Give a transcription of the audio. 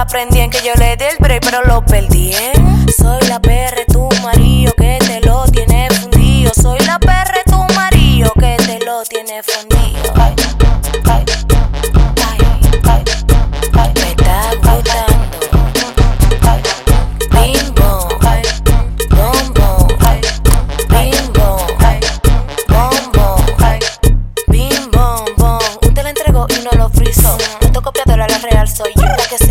aprendí en que yo le di el break, pero lo perdí, ¿eh? Soy la perra, tu marido que te lo tiene fundido. Soy la perra, tu marido que te lo tiene fundido. Ay, ay, ay, ay, ay, me está gustando. Ay, bim bom, ay, bom bom, ay, bim bom, ay, bom bom, ay, bim bom bom. Usted la entregó y no lo frizó. Esto copiadora, la real soy yo, la que